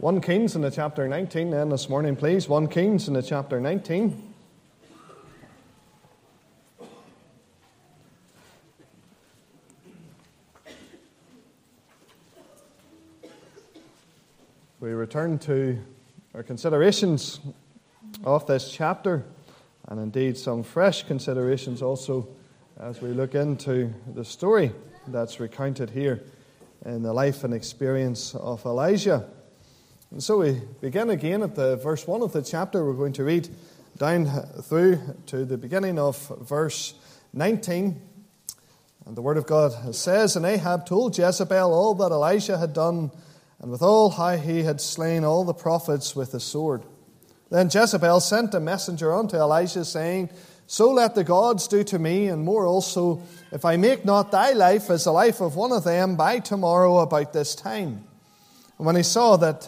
1 Kings in the chapter 19 then this morning, please. 1 Kings in the chapter 19. We return to our considerations of this chapter, and indeed some fresh considerations also as we look into the story that's recounted here in the life and experience of Elijah. And so we begin again at the verse 1 of the chapter. We're going to read down through to the beginning of verse 19. And the Word of God says, "And Ahab told Jezebel all that Elijah had done, and withal how he had slain all the prophets with the sword. Then Jezebel sent a messenger unto Elijah, saying, So let the gods do to me, and more also, if I make not thy life as the life of one of them by tomorrow about this time. And when he saw that,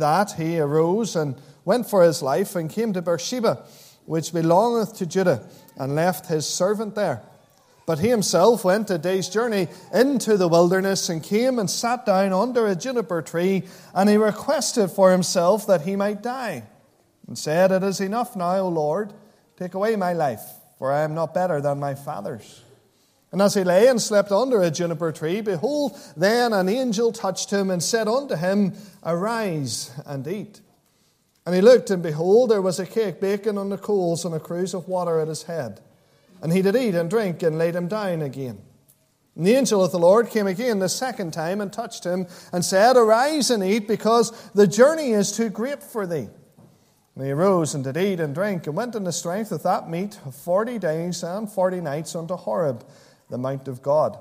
he arose and went for his life, and came to Beersheba, which belongeth to Judah, and left his servant there. But he himself went a day's journey into the wilderness, and came and sat down under a juniper tree, and he requested for himself that he might die, and said, It is enough now, O Lord, take away my life, for I am not better than my fathers. And as he lay and slept under a juniper tree, behold, then an angel touched him, and said unto him, Arise and eat. And he looked, and behold, there was a cake baken on the coals, and a cruse of water at his head. And he did eat and drink, and laid him down again. And the angel of the Lord came again the second time, and touched him, and said, Arise and eat, because the journey is too great for thee. And he arose and did eat and drink, and went in the strength of that meat 40 days and 40 nights unto Horeb, the mount of God.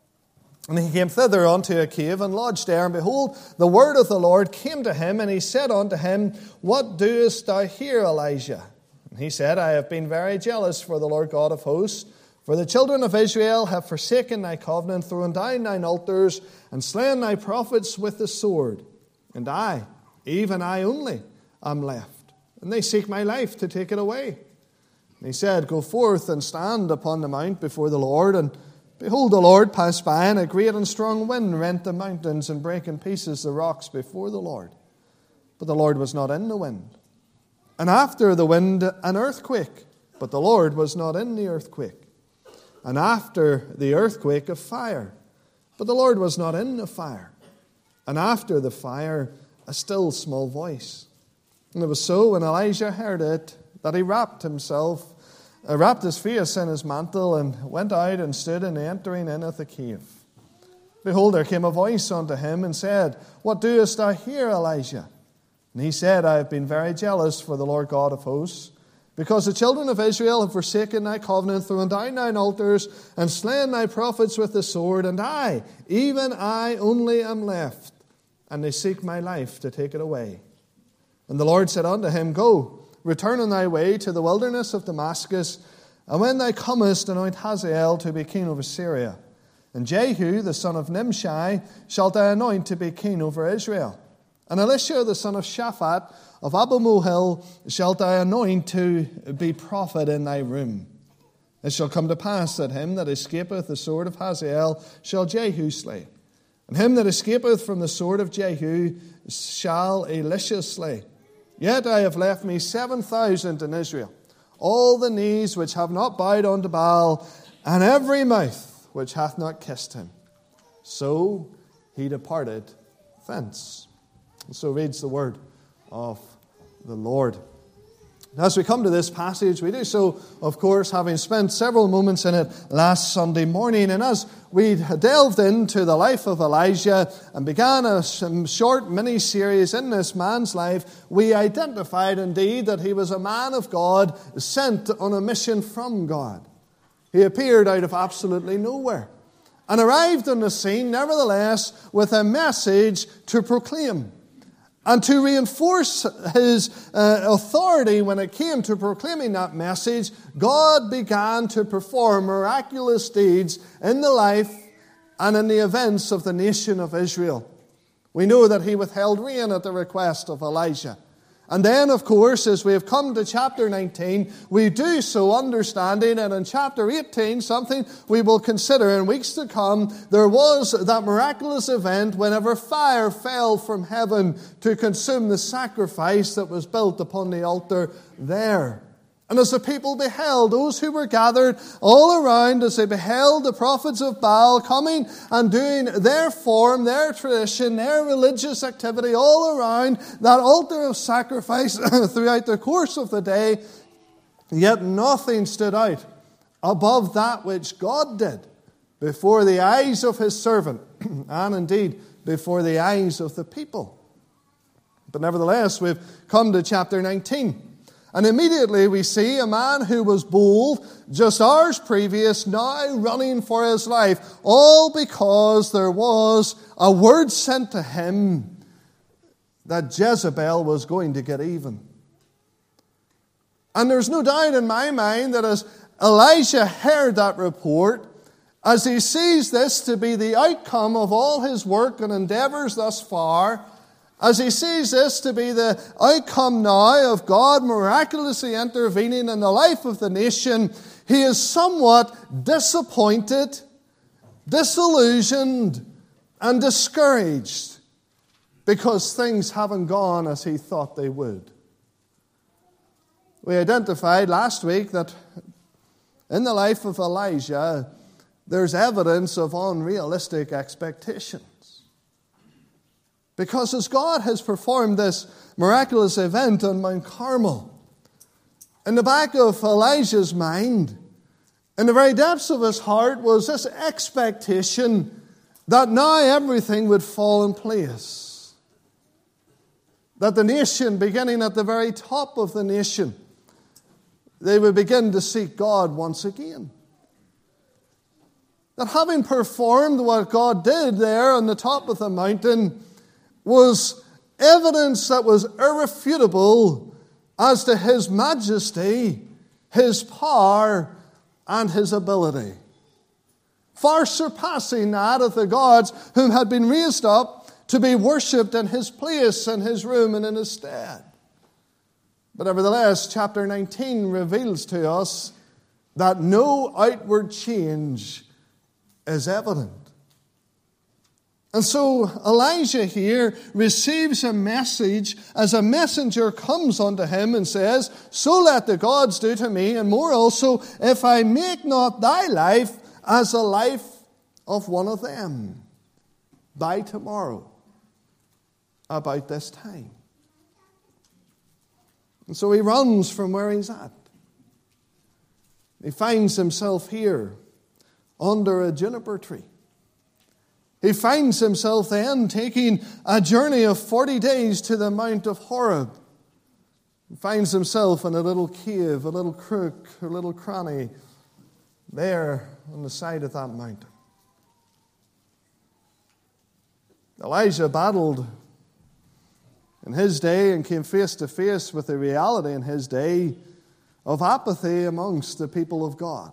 And he came thither unto a cave, and lodged there. And behold, the word of the Lord came to him, and he said unto him, What doest thou here, Elijah? And he said, I have been very jealous for the Lord God of hosts, for the children of Israel have forsaken thy covenant, thrown down thine altars, and slain thy prophets with the sword. And I, even I only, am left, and they seek my life to take it away. And he said, Go forth and stand upon the mount before the Lord. And behold, the Lord passed by, and a great and strong wind rent the mountains, and brake in pieces the rocks before the Lord. But the Lord was not in the wind. And after the wind, an earthquake, but the Lord was not in the earthquake. And after the earthquake, a fire, but the Lord was not in the fire. And after the fire, a still small voice. And it was so, when Elijah heard it, that he wrapped his face in his mantle, and went out and stood in the entering in of the cave. Behold, there came a voice unto him, and said, What doest thou here, Elijah? And he said, I have been very jealous for the Lord God of hosts, because the children of Israel have forsaken thy covenant, thrown down thine altars, and slain thy prophets with the sword. And I, even I only, am left, and they seek my life to take it away. And the Lord said unto him, Go, return on thy way to the wilderness of Damascus, and when thou comest, anoint Hazael to be king over Syria. And Jehu, the son of Nimshi, shalt thou anoint to be king over Israel. And Elisha, the son of Shaphat, of Abimael, shalt thou anoint to be prophet in thy room. It shall come to pass that him that escapeth the sword of Hazael shall Jehu slay. And him that escapeth from the sword of Jehu shall Elisha slay. Yet I have left me 7,000 in Israel, all the knees which have not bowed unto Baal, and every mouth which hath not kissed him. So he departed thence. And so reads the word of the Lord. As we come to this passage, we do so, of course, having spent several moments in it last Sunday morning. And as we delved into the life of Elijah and began a short mini-series in this man's life, we identified indeed that he was a man of God sent on a mission from God. He appeared out of absolutely nowhere and arrived on the scene, nevertheless, with a message to proclaim. And to reinforce his authority when it came to proclaiming that message, God began to perform miraculous deeds in the life and in the events of the nation of Israel. We know that he withheld rain at the request of Elijah. And then, of course, as we have come to chapter 19, we do so understanding that in chapter 18, something we will consider in weeks to come, there was that miraculous event whenever fire fell from heaven to consume the sacrifice that was built upon the altar there. And as the people beheld, those who were gathered all around, as they beheld the prophets of Baal coming and doing their form, their tradition, their religious activity all around that altar of sacrifice throughout the course of the day, yet nothing stood out above that which God did before the eyes of his servant, and indeed before the eyes of the people. But nevertheless, we've come to chapter 19. And immediately we see a man who was bold just hours previous, now running for his life, all because there was a word sent to him that Jezebel was going to get even. And there's no doubt in my mind that as Elijah heard that report, as he sees this to be the outcome of all his work and endeavors thus far, as he sees this to be the outcome now of God miraculously intervening in the life of the nation, he is somewhat disappointed, disillusioned, and discouraged because things haven't gone as he thought they would. We identified last week that in the life of Elijah, there's evidence of unrealistic expectations. Because as God has performed this miraculous event on Mount Carmel, in the back of Elijah's mind, in the very depths of his heart, was this expectation that now everything would fall in place. That the nation, beginning at the very top of the nation, they would begin to seek God once again. That having performed what God did there on the top of the mountain was evidence that was irrefutable as to his majesty, his power, and his ability. Far surpassing that of the gods whom had been raised up to be worshipped in his place, in his room, and in his stead. But nevertheless, chapter 19 reveals to us that no outward change is evident. And so Elijah here receives a message as a messenger comes unto him and says, "So let the gods do to me, and more also, if I make not thy life as the life of one of them by tomorrow, about this time." And so he runs from where he's at. He finds himself here under a juniper tree. He finds himself then taking a journey of 40 days to the Mount of Horeb. He finds himself in a little cave, a little crook, a little cranny, there on the side of that mountain. Elijah battled in his day and came face to face with the reality in his day of apathy amongst the people of God.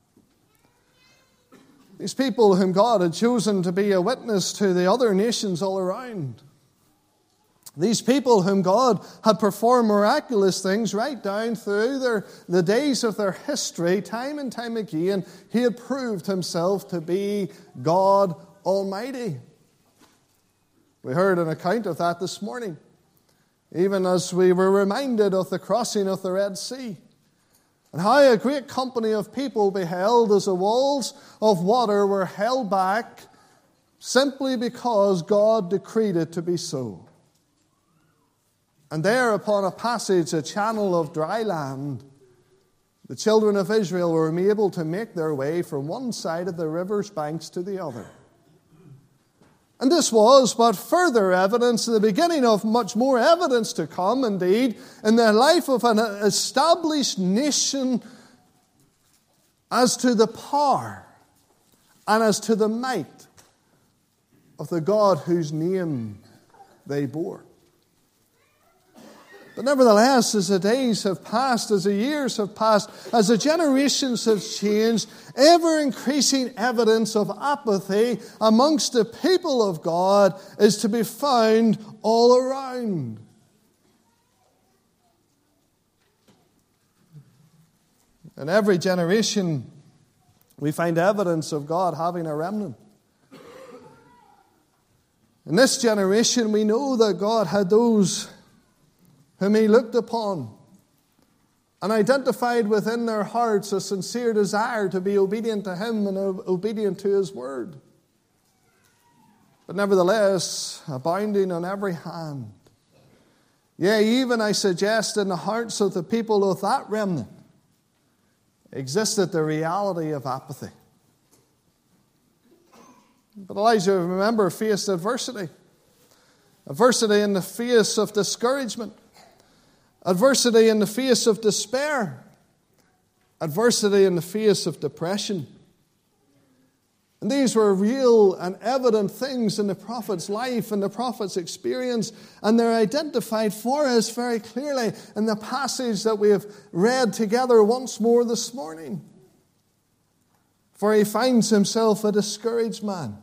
These people whom God had chosen to be a witness to the other nations all around. These people whom God had performed miraculous things right down through the days of their history, time and time again, he had proved himself to be God Almighty. We heard an account of that this morning, even as we were reminded of the crossing of the Red Sea. And how a great company of people beheld as the walls of water were held back simply because God decreed it to be so. And there upon a passage, a channel of dry land, the children of Israel were able to make their way from one side of the river's banks to the other. And this was but further evidence, the beginning of much more evidence to come, indeed, in the life of an established nation as to the power and as to the might of the God whose name they bore. But nevertheless, as the days have passed, as the years have passed, as the generations have changed, ever-increasing evidence of apathy amongst the people of God is to be found all around. In every generation, we find evidence of God having a remnant. In this generation, we know that God had those whom He looked upon and identified within their hearts a sincere desire to be obedient to Him and obedient to His word. But nevertheless, abounding on every hand. Yea, even I suggest in the hearts of the people of that remnant existed the reality of apathy. But Elijah, remember, faced adversity. Adversity in the face of discouragement. Adversity in the face of despair. Adversity in the face of depression. And these were real and evident things in the prophet's life and the prophet's experience, and they're identified for us very clearly in the passage that we have read together once more this morning. For he finds himself a discouraged man,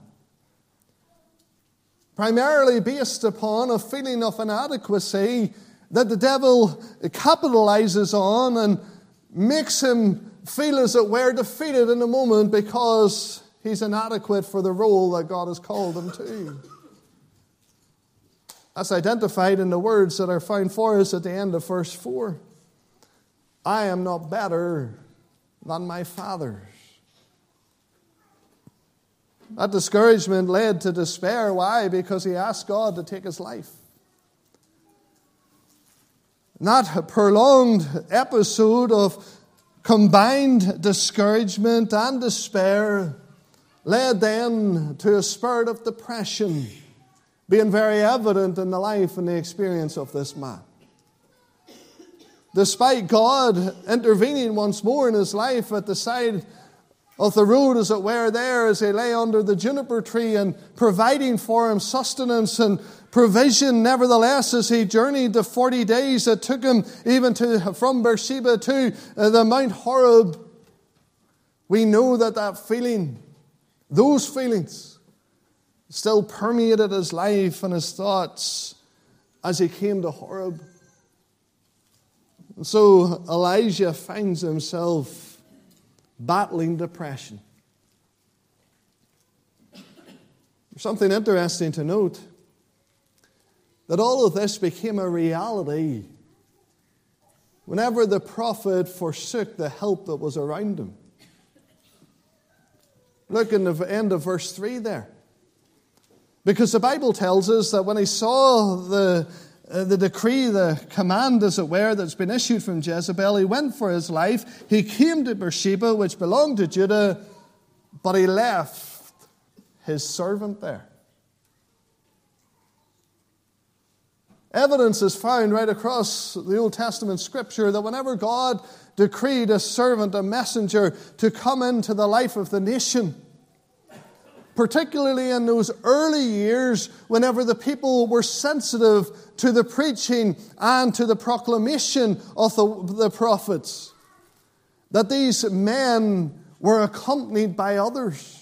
primarily based upon a feeling of inadequacy that the devil capitalizes on and makes him feel as it were defeated in a moment because he's inadequate for the role that God has called him to. That's identified in the words that are found for us at the end of verse 4. I am not better than my fathers. That discouragement led to despair. Why? Because he asked God to take his life. That prolonged episode of combined discouragement and despair led then to a spirit of depression being very evident in the life and the experience of this man. Despite God intervening once more in his life at the side of the road, as it were, there as he lay under the juniper tree and providing for him sustenance and provision, nevertheless, as he journeyed the 40 days that took him even from Beersheba to the Mount Horeb, we know that feeling, those feelings, still permeated his life and his thoughts as he came to Horeb. And so Elijah finds himself battling depression. There's something interesting to note, that all of this became a reality whenever the prophet forsook the help that was around him. Look in the end of verse 3 there. Because the Bible tells us that when he saw the decree, the command, as it were, that's been issued from Jezebel, he went for his life. He came to Beersheba, which belonged to Judah, but he left his servant there. Evidence is found right across the Old Testament scripture that whenever God decreed a servant, a messenger, to come into the life of the nation, particularly in those early years, whenever the people were sensitive to the preaching and to the proclamation of the prophets, that these men were accompanied by others.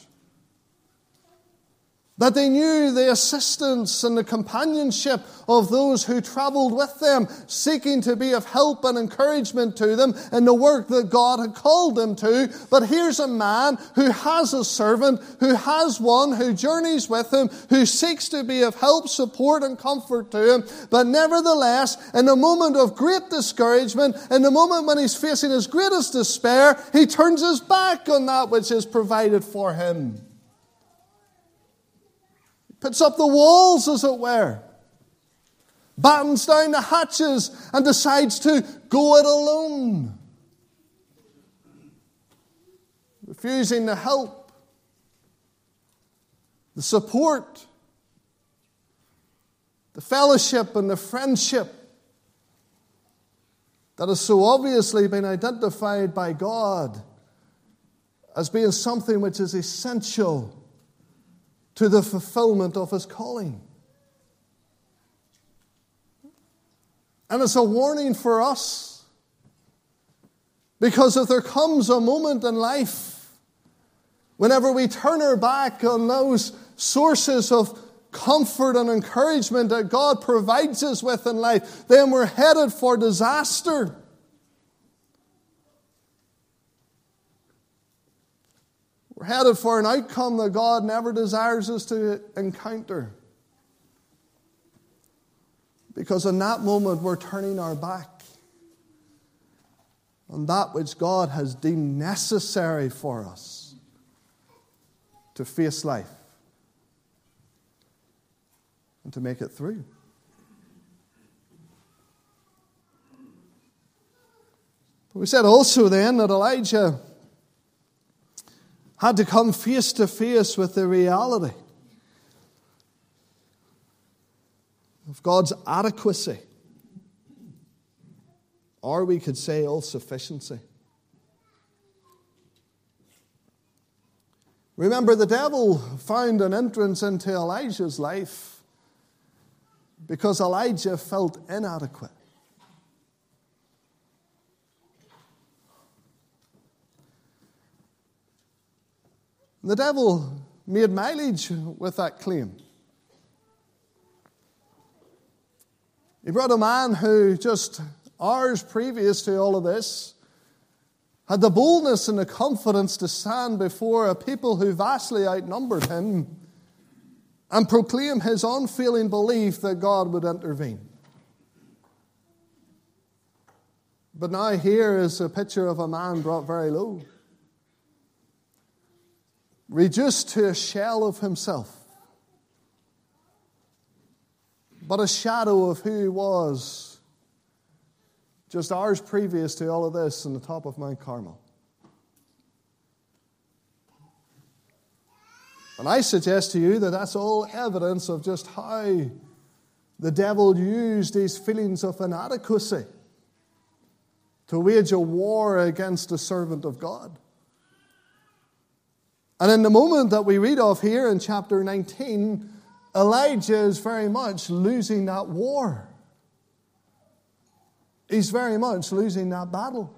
That they knew the assistance and the companionship of those who traveled with them, seeking to be of help and encouragement to them in the work that God had called them to. But here's a man who has a servant, who has one who journeys with him, who seeks to be of help, support, and comfort to him. But nevertheless, in a moment of great discouragement, in the moment when he's facing his greatest despair, he turns his back on that which is provided for him. Puts up the walls, as it were, battens down the hatches, and decides to go it alone, refusing the help, the support, the fellowship, and the friendship that has so obviously been identified by God as being something which is essential to the fulfillment of his calling. And it's a warning for us, because if there comes a moment in life whenever we turn our back on those sources of comfort and encouragement that God provides us with in life, then we're headed for disaster. We're headed for an outcome that God never desires us to encounter. Because in that moment we're turning our back on that which God has deemed necessary for us to face life and to make it through. But we said also then that Elijah had to come face to face with the reality of God's adequacy, or we could say all-sufficiency. Remember, the devil found an entrance into Elijah's life because Elijah felt inadequate. The devil made mileage with that claim. He brought a man who just hours previous to all of this had the boldness and the confidence to stand before a people who vastly outnumbered him and proclaim his unfailing belief that God would intervene. But now here is a picture of a man brought very low, reduced to a shell of himself, but a shadow of who he was just hours previous to all of this on the top of Mount Carmel. And I suggest to you that that's all evidence of just how the devil used these feelings of inadequacy to wage a war against a servant of God. And in the moment that we read of here in chapter 19, Elijah is very much losing that war. He's very much losing that battle.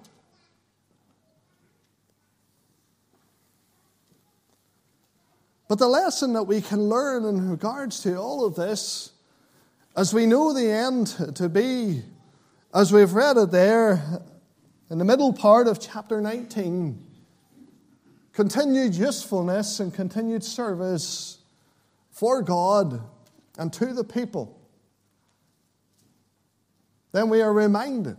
But the lesson that we can learn in regards to all of this, as we know the end to be, as we've read it there in the middle part of chapter 19, continued usefulness and continued service for God and to the people, then we are reminded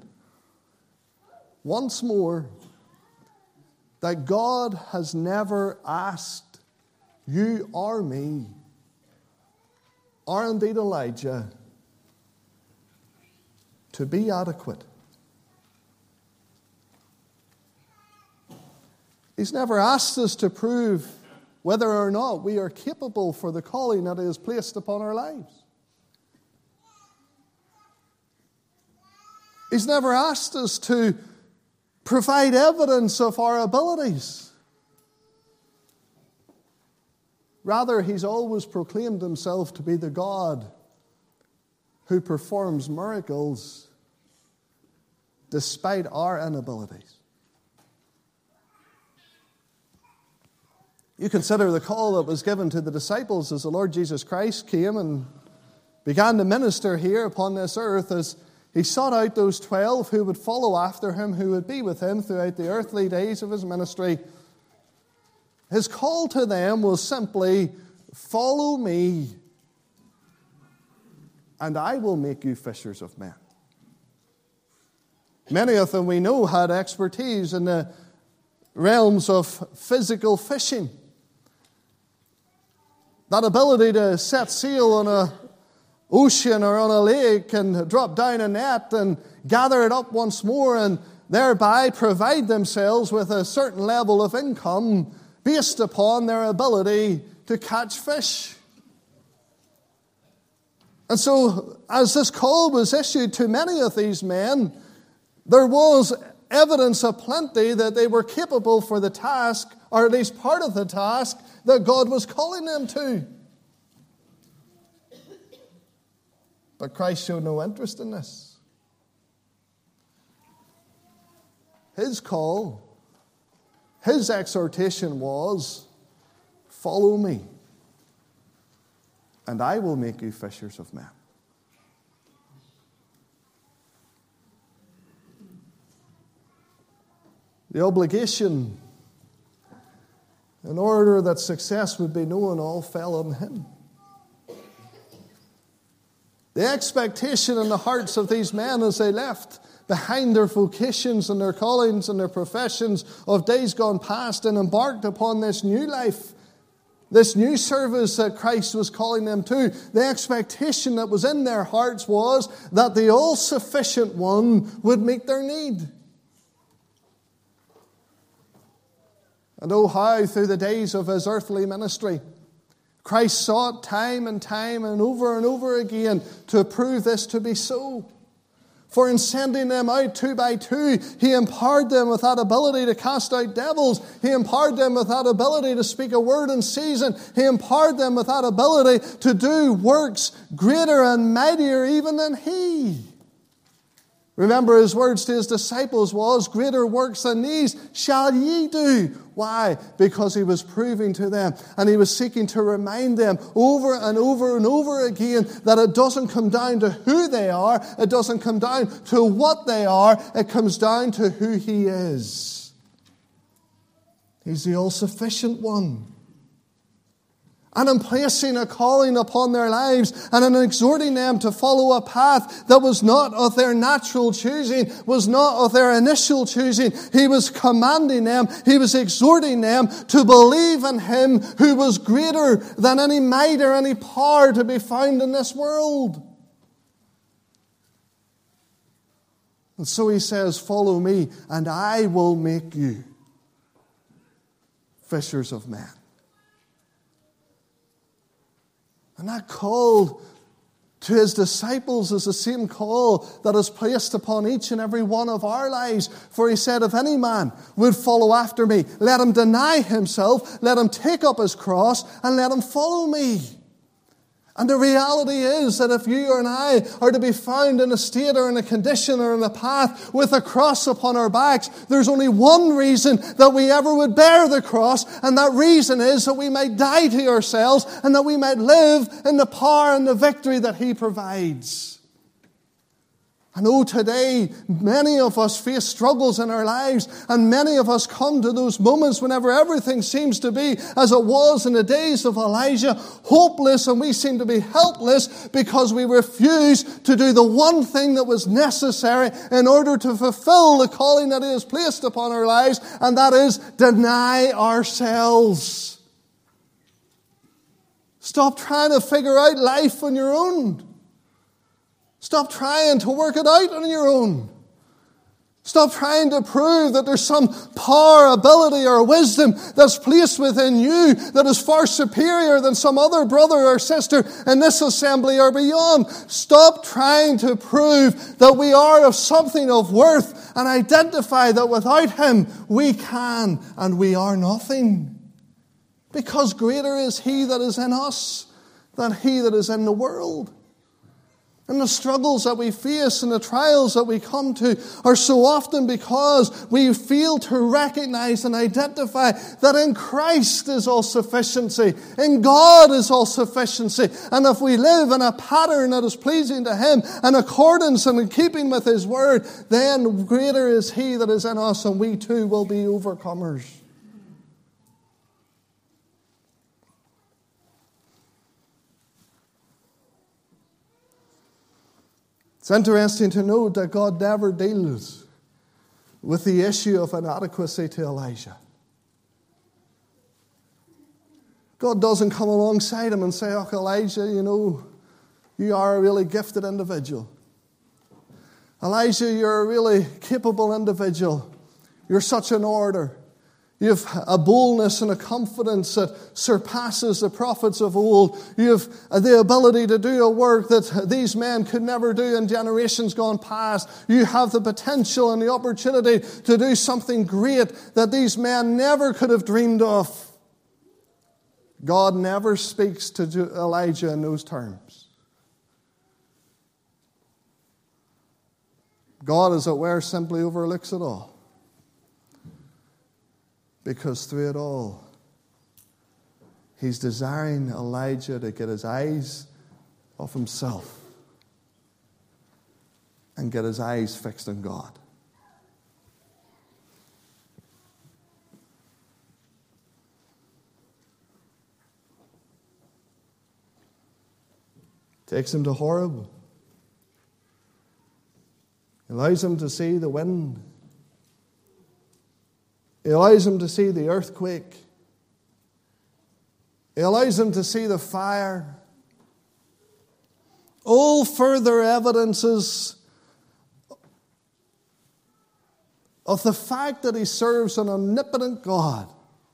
once more that God has never asked you or me, or indeed Elijah, to be adequate. He's never asked us to prove whether or not we are capable for the calling that He has placed upon our lives. He's never asked us to provide evidence of our abilities. Rather, He's always proclaimed Himself to be the God who performs miracles despite our inabilities. You consider the call that was given to the disciples as the Lord Jesus Christ came and began to minister here upon this earth, as He sought out those 12 who would follow after Him, who would be with Him throughout the earthly days of His ministry. His call to them was simply, "Follow me, and I will make you fishers of men." Many of them, we know, had expertise in the realms of physical fishing. That ability to set sail on an ocean or on a lake and drop down a net and gather it up once more and thereby provide themselves with a certain level of income based upon their ability to catch fish. And so, as this call was issued to many of these men, there was evidence aplenty that they were capable for the task, or at least part of the task, that God was calling them to. But Christ showed no interest in this. His call, His exhortation was, "Follow me, and I will make you fishers of men." The obligation in order that success would be known, all fell on him. The expectation in the hearts of these men as they left behind their vocations and their callings and their professions of days gone past and embarked upon this new life, this new service that Christ was calling them to, the expectation that was in their hearts was that the all-sufficient one would meet their need. And oh, how through the days of his earthly ministry, Christ sought time and over again to prove this to be so. For in sending them out 2 by 2, he empowered them with that ability to cast out devils. He empowered them with that ability to speak a word in season. He empowered them with that ability to do works greater and mightier even than he. Remember, his words to his disciples was, greater works than these shall ye do. Why? Because he was proving to them and he was seeking to remind them over and over again that it doesn't come down to who they are. It doesn't come down to what they are. It comes down to who he is. He's the all-sufficient one. And in placing a calling upon their lives and in exhorting them to follow a path that was not of their natural choosing, was not of their initial choosing, he was commanding them, he was exhorting them to believe in him who was greater than any might or any power to be found in this world. And so he says, follow me and I will make you fishers of men. And that call to his disciples is the same call that is placed upon each and every one of our lives. For he said, if any man would follow after me, let him deny himself, let him take up his cross, and let him follow me. And the reality is that if you and I are to be found in a state or in a condition or in a path with a cross upon our backs, there's only one reason that we ever would bear the cross, and that reason is that we might die to ourselves and that we might live in the power and the victory that he provides. And oh, today, many of us face struggles in our lives, and many of us come to those moments whenever everything seems to be as it was in the days of Elijah, hopeless, and we seem to be helpless because we refuse to do the one thing that was necessary in order to fulfill the calling that he has placed upon our lives, and that is deny ourselves. Stop trying to figure out life on your own. Stop trying to work it out on your own. Stop trying to prove that there's some power, ability, or wisdom that's placed within you that is far superior than some other brother or sister in this assembly or beyond. Stop trying to prove that we are of something of worth and identify that without him we can and we are nothing. Because greater is he that is in us than he that is in the world. And the struggles that we face and the trials that we come to are so often because we fail to recognize and identify that in Christ is all sufficiency, in God is all sufficiency. And if we live in a pattern that is pleasing to him, in accordance and in keeping with his word, then greater is he that is in us, and we too will be overcomers. It's interesting to note that God never deals with the issue of inadequacy to Elijah. God doesn't come alongside him and say, oh, Elijah, you are a really gifted individual. Elijah, you're a really capable individual. You're such an orator. You have a boldness and a confidence that surpasses the prophets of old. You have the ability to do a work that these men could never do in generations gone past. You have the potential and the opportunity to do something great that these men never could have dreamed of. God never speaks to Elijah in those terms. God, as it were, simply overlooks it all. Because through it all, he's desiring Elijah to get his eyes off himself and get his eyes fixed on God. Takes him to Horeb. He allows him to see the wind. He allows him to see the earthquake. He allows him to see the fire. All further evidences of the fact that he serves an omnipotent God.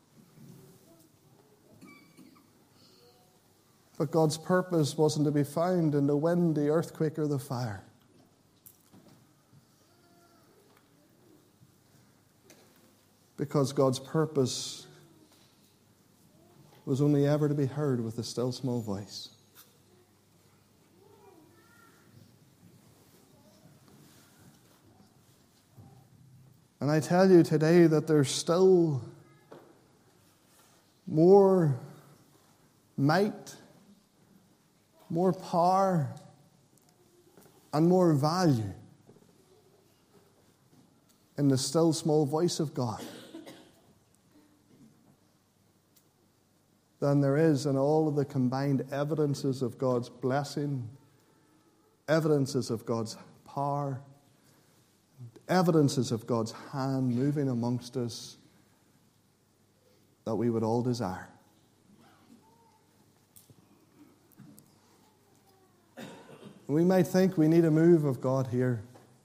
But God's purpose wasn't to be found in the wind, the earthquake, or the fire. Because God's purpose was only ever to be heard with a still small voice. And I tell you today that there's still more might, more power, and more value in the still small voice of God than there is in all of the combined evidences of God's blessing, evidences of God's power, evidences of God's hand moving amongst us that we would all desire. We might think we need a move of God here.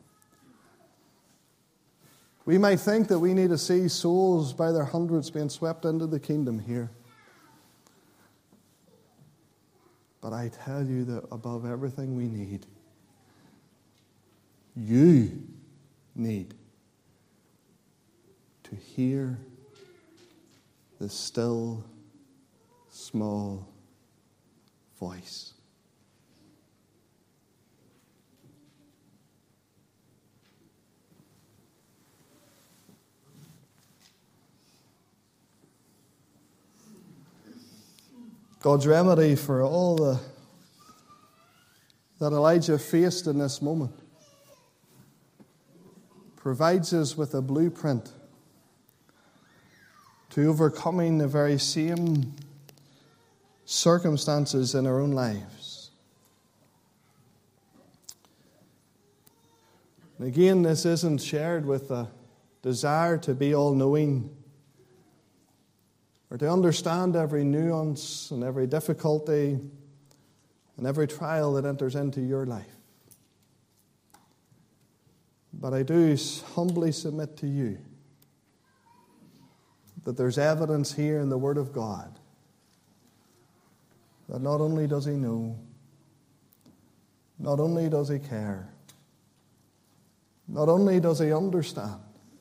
We might think that we need to see souls by their hundreds being swept into the kingdom here. But I tell you that above everything we need, you need to hear the still, small voice. God's remedy for all that Elijah faced in this moment provides us with a blueprint to overcoming the very same circumstances in our own lives. And again, this isn't shared with a desire to be all-knowing or to understand every nuance and every difficulty and every trial that enters into your life. But I do humbly submit to you that there's evidence here in the Word of God that not only does He know, not only does He care, not only does He understand,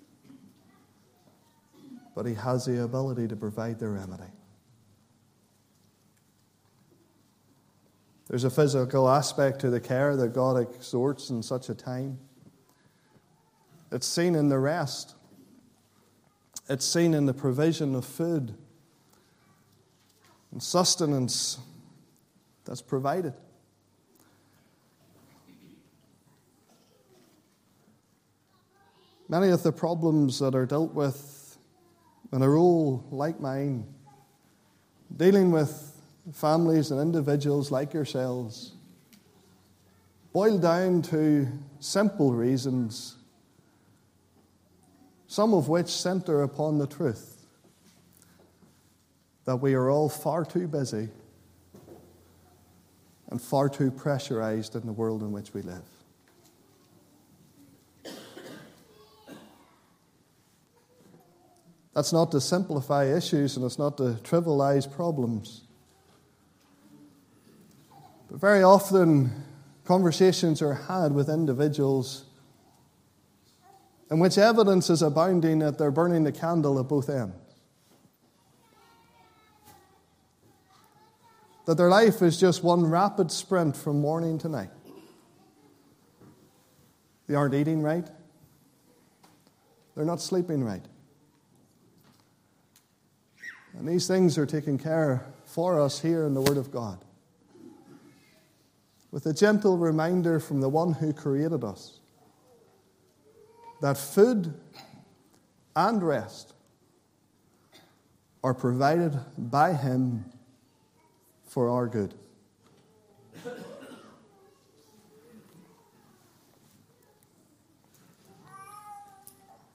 but He has the ability to provide the remedy. There's a physical aspect to the care that God exhorts in such a time. It's seen in the rest. It's seen in the provision of food and sustenance that's provided. Many of the problems that are dealt with in a role like mine, dealing with families and individuals like yourselves, boil down to simple reasons, some of which center upon the truth that we are all far too busy and far too pressurized in the world in which we live. That's not to simplify issues, and it's not to trivialize problems. But very often, conversations are had with individuals in which evidence is abounding that they're burning the candle at both ends. That their life is just one rapid sprint from morning to night. They aren't eating right. They're not sleeping right. And these things are taken care for us here in the Word of God, with a gentle reminder from the one who created us that food and rest are provided by Him for our good.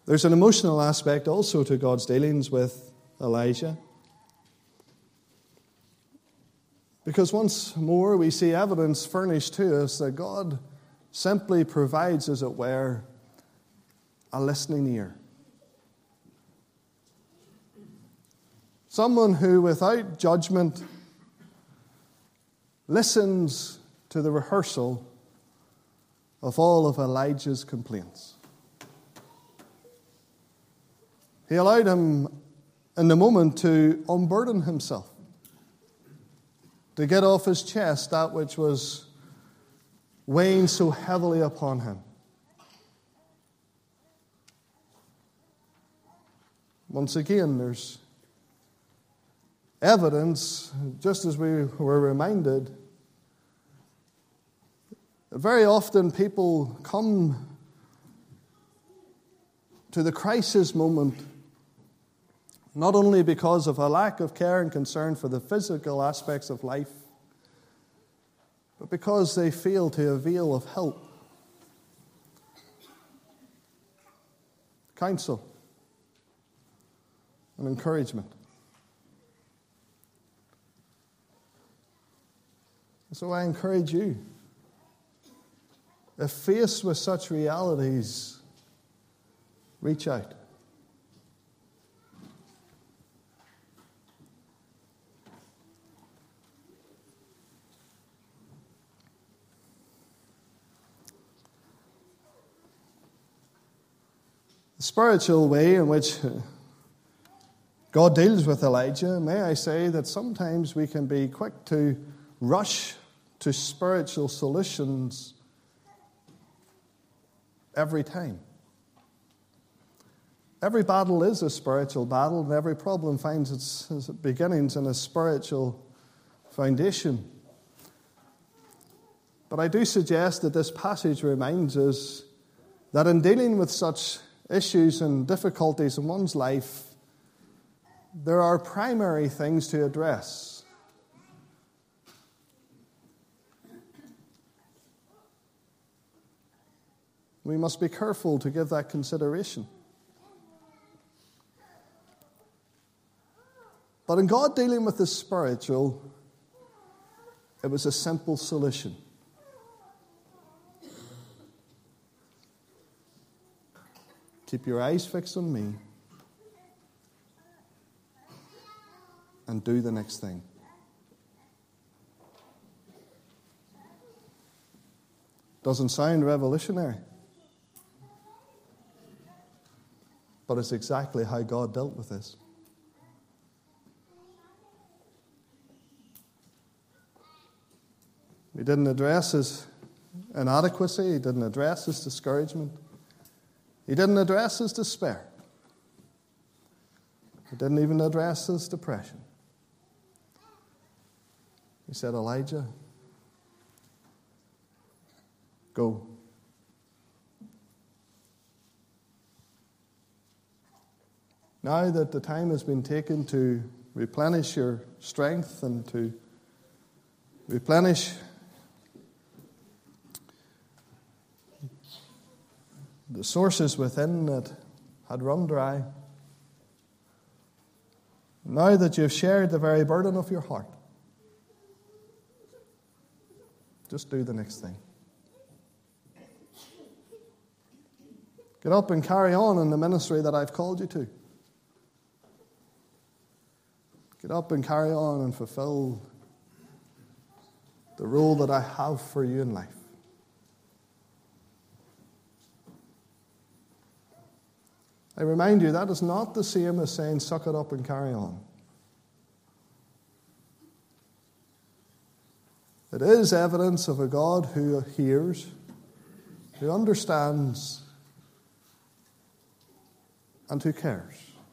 There's an emotional aspect also to God's dealings with Elijah. Because once more we see evidence furnished to us that God simply provides, as it were, a listening ear. Someone who, without judgment, listens to the rehearsal of all of Elijah's complaints. He allowed him in the moment to unburden himself, to get off his chest that which was weighing so heavily upon him. Once again, there's evidence, just as we were reminded, very often people come to the crisis moment not only because of a lack of care and concern for the physical aspects of life, but because they fail to avail of help, counsel, and encouragement. So I encourage you, if faced with such realities, reach out. The spiritual way in which God deals with Elijah, may I say that sometimes we can be quick to rush to spiritual solutions every time. Every battle is a spiritual battle, and every problem finds its beginnings in a spiritual foundation. But I do suggest that this passage reminds us that in dealing with such issues and difficulties in one's life, there are primary things to address. We must be careful to give that consideration. But in God dealing with the spiritual, it was a simple solution. Keep your eyes fixed on me and do the next thing. Doesn't sound revolutionary, but it's exactly how God dealt with this. He didn't address his inadequacy. He didn't address his discouragement. He didn't address his despair. He didn't even address his depression. He said, Elijah, go. Now that the time has been taken to replenish your strength and to replenish the sources within that had run dry, now that you've shared the very burden of your heart, just do the next thing. Get up and carry on in the ministry that I've called you to. Get up and carry on and fulfill the role that I have for you in life. I remind you, that is not the same as saying, suck it up and carry on. It is evidence of a God who hears, who understands, and who cares,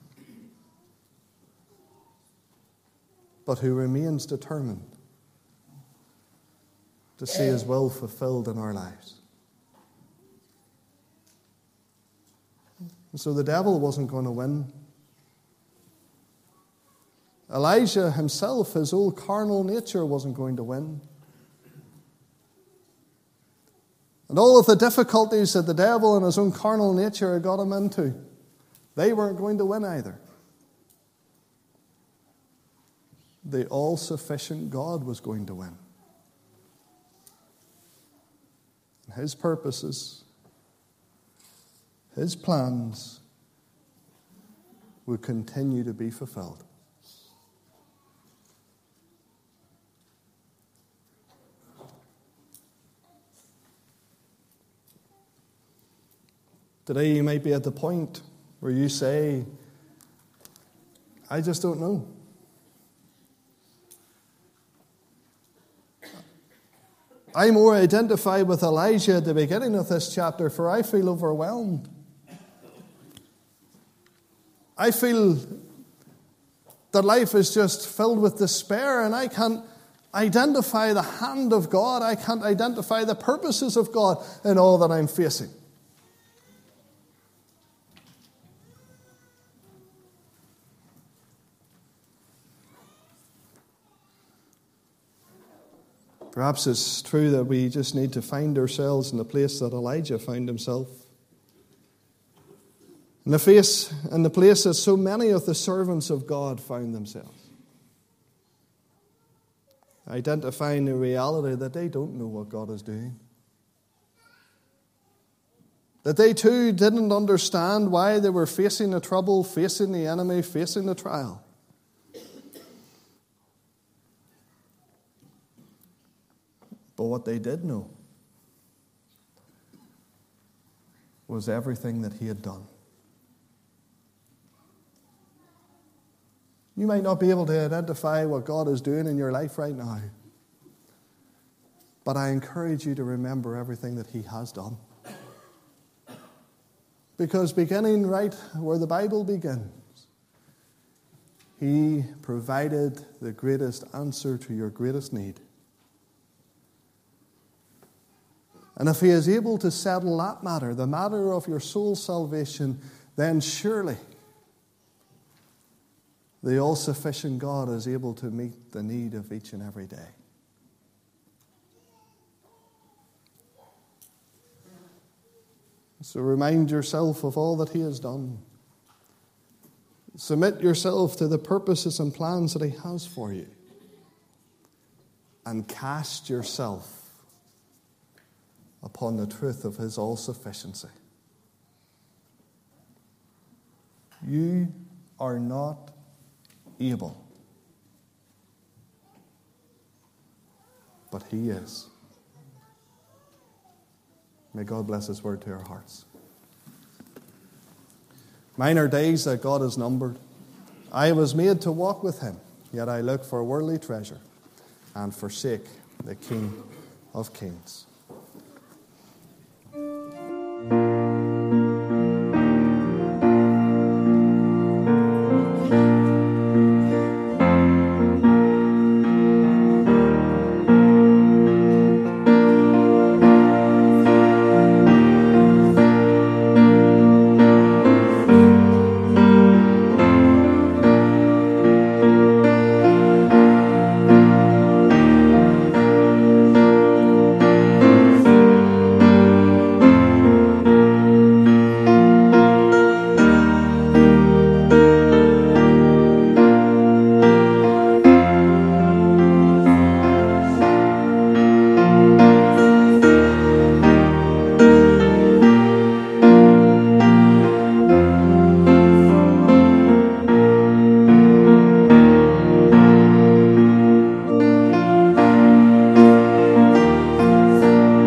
but who remains determined to see his will fulfilled in our lives. And so the devil wasn't going to win. Elijah himself, his old carnal nature, wasn't going to win. And all of the difficulties that the devil and his own carnal nature had got him into, They weren't going to win either. The all-sufficient God was going to win. His purposes, His plans would continue to be fulfilled. Today you might be at the point where you say, I just don't know. I more identify with Elijah at the beginning of this chapter, for I feel overwhelmed. I feel that life is just filled with despair, and I can't identify the hand of God. I can't identify the purposes of God in all that I'm facing. Perhaps it's true that we just need to find ourselves in the place that Elijah found himself. In the place that so many of the servants of God found themselves. Identifying the reality that they don't know what God is doing. That they too didn't understand why they were facing the trouble, facing the enemy, facing the trial. But what they did know was everything that He had done. You might not be able to identify what God is doing in your life right now, but I encourage you to remember everything that He has done. Because beginning right where the Bible begins, He provided the greatest answer to your greatest need. And if He is able to settle that matter, the matter of your soul's salvation, then surely the all-sufficient God is able to meet the need of each and every day. So remind yourself of all that He has done. Submit yourself to the purposes and plans that He has for you. And cast yourself upon the truth of His all-sufficiency. You are not able, but He is. May God bless His word to our hearts. Mine are days that God has numbered. I was made to walk with Him, yet I look for worldly treasure and forsake the King of Kings.